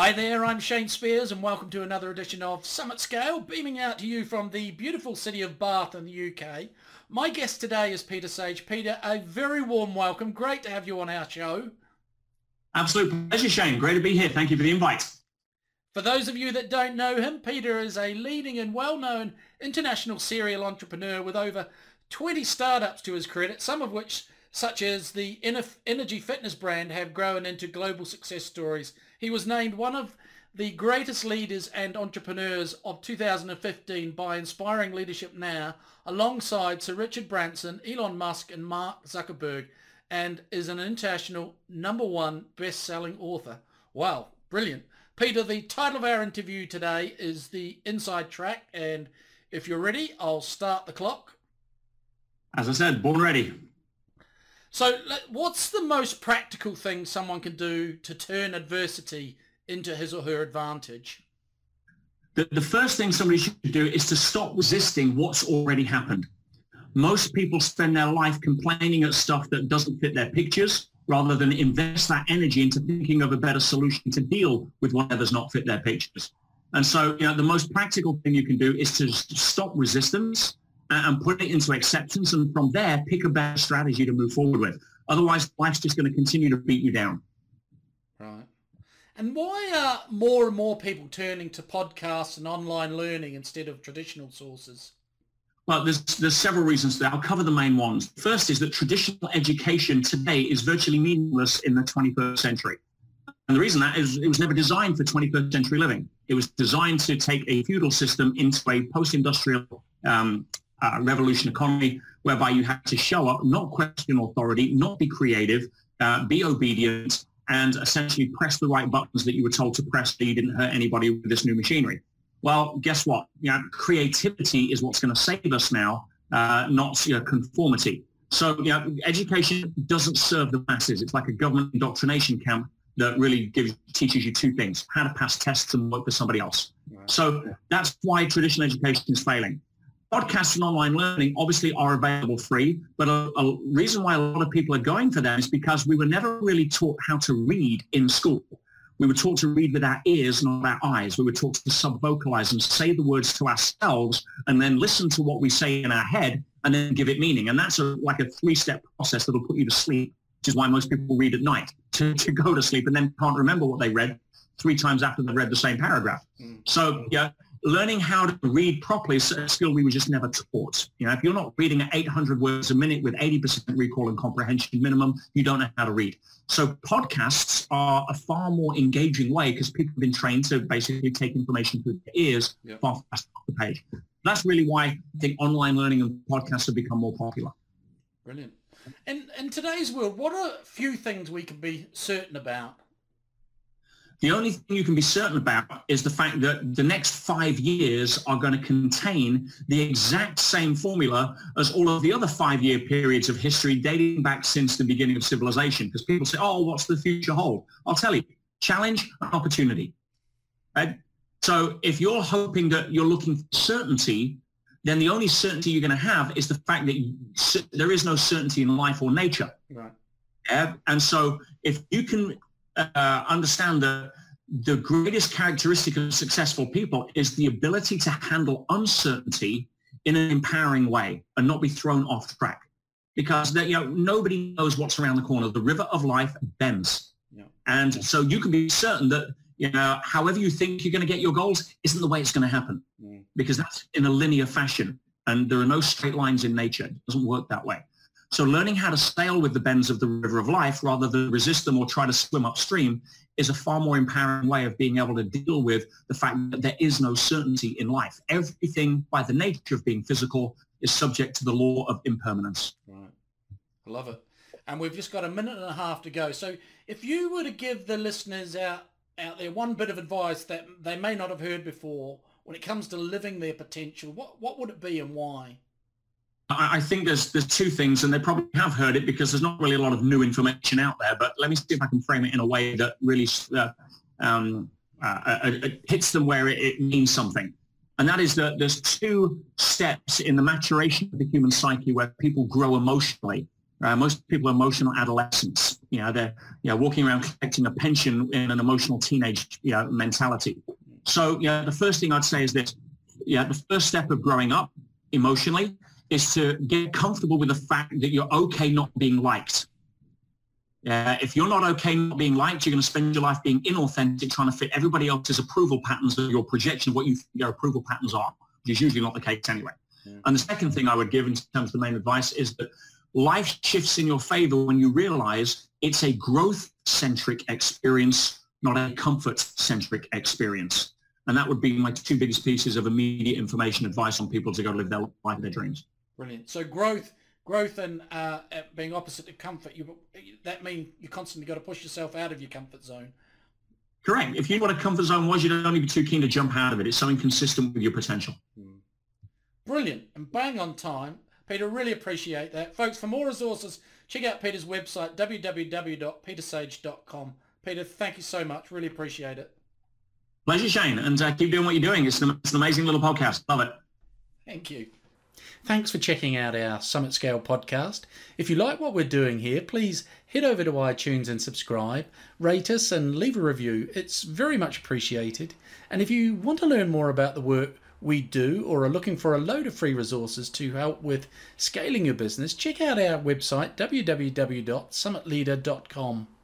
Hi there, I'm Shane Spears and welcome to another edition of Summit Scale, beaming out to you from the beautiful city of Bath in the UK. My guest today is Peter Sage. Peter, a very warm welcome. Great to have you on our show. Absolute pleasure, Shane. Great to be here. Thank you for the invite. For those of you that don't know him, Peter is a leading and well-known international serial entrepreneur with over 20 startups to his credit, some of which, such as the energy fitness brand, have grown into global success stories. He was named one of the greatest leaders and entrepreneurs of 2015 by Inspiring Leadership Now, alongside Sir Richard Branson, Elon Musk and Mark Zuckerberg, and is an international #1 best-selling author. Wow, brilliant. Peter, the title of our interview today is The Inside Track, and if you're ready, I'll start the clock. As I said, born ready. So what's the most practical thing someone can do to turn adversity into his or her advantage? The first thing somebody should do is to stop resisting what's already happened. Most people spend their life complaining at stuff that doesn't fit their pictures, rather than invest that energy into thinking of a better solution to deal with whatever's not fit their pictures. And so, the most practical thing you can do is to stop resistance and put it into acceptance, and from there, pick a better strategy to move forward with. Otherwise, life's just going to continue to beat you down. Right. And why are more and more people turning to podcasts and online learning instead of traditional sources? Well, there's several reasons there. I'll cover the main ones. First is that traditional education today is virtually meaningless in the 21st century. And the reason that is it was never designed for 21st century living. It was designed to take a feudal system into a post-industrial revolution economy, whereby you had to show up, not question authority, not be creative, be obedient, and essentially press the right buttons that you were told to press so you didn't hurt anybody with this new machinery. Well, guess what? Creativity is what's going to save us now, not conformity. So, education doesn't serve the masses. It's like a government indoctrination camp that really teaches you two things: how to pass tests and work for somebody else. Right. So that's why traditional education is failing. Podcasts and online learning obviously are available free, but a reason why a lot of people are going for them is because we were never really taught how to read in school. We were taught to read with our ears, not our eyes. We were taught to sub-vocalize and say the words to ourselves and then listen to what we say in our head and then give it meaning. And that's like a 3-step process that'll put you to sleep, which is why most people read at night to go to sleep and then can't remember what they read 3 times after they read the same paragraph. So, learning how to read properly is a skill we were just never taught. If you're not reading at 800 words a minute with 80% recall and comprehension minimum, you don't know how to read. So podcasts are a far more engaging way because people have been trained to basically take information through their ears far faster off the page. That's really why I think online learning and podcasts have become more popular. Brilliant. In today's world, what are a few things we can be certain about? The only thing you can be certain about is the fact that the next 5 years are going to contain the exact same formula as all of the other 5-year periods of history dating back since the beginning of civilization. Because people say, oh, what's the future hold? I'll tell you, challenge and opportunity. Right? So if you're hoping that you're looking for certainty, then the only certainty you're going to have is the fact that there is no certainty in life or nature. Right. And so if you can understand that the greatest characteristic of successful people is the ability to handle uncertainty in an empowering way and not be thrown off track, because nobody knows what's around the corner. The river of life bends, and so you can be certain that however you think you're going to get your goals isn't the way it's going to happen, because that's in a linear fashion, and there are no straight lines in nature. It doesn't work that way. So learning how to sail with the bends of the river of life rather than resist them or try to swim upstream is a far more empowering way of being able to deal with the fact that there is no certainty in life. Everything, by the nature of being physical, is subject to the law of impermanence. Right. I love it. And we've just got a minute and a half to go. So if you were to give the listeners out there one bit of advice that they may not have heard before when it comes to living their potential, what would it be and why? I think there's 2 things, and they probably have heard it because there's not really a lot of new information out there, but let me see if I can frame it in a way that really hits them where it means something. And that is that there's 2 steps in the maturation of the human psyche where people grow emotionally. Most people are emotional adolescents. They're walking around collecting a pension in an emotional teenage mentality. So the first thing I'd say is this: the first step of growing up emotionally is to get comfortable with the fact that you're okay not being liked. If you're not okay not being liked, you're going to spend your life being inauthentic, trying to fit everybody else's approval patterns or your projection of what you think your approval patterns are, which is usually not the case anyway. Yeah. And the second thing I would give in terms of the main advice is that life shifts in your favor when you realize it's a growth-centric experience, not a comfort-centric experience. And that would be my two biggest pieces of immediate information advice on people to go live their life of their dreams. Brilliant. So growth and being opposite to comfort, that means you constantly got to push yourself out of your comfort zone. Correct. If you know what a comfort zone was, you'd only be too keen to jump out of it. It's something consistent with your potential. Brilliant. And bang on time. Peter, really appreciate that. Folks, for more resources, check out Peter's website, www.petersage.com. Peter, thank you so much. Really appreciate it. Pleasure, Shane. And keep doing what you're doing. It's an amazing little podcast. Love it. Thank you. Thanks for checking out our Summit Scale podcast. If you like what we're doing here, please head over to iTunes and subscribe, rate us and leave a review. It's very much appreciated. And if you want to learn more about the work we do or are looking for a load of free resources to help with scaling your business, check out our website, www.summitleader.com.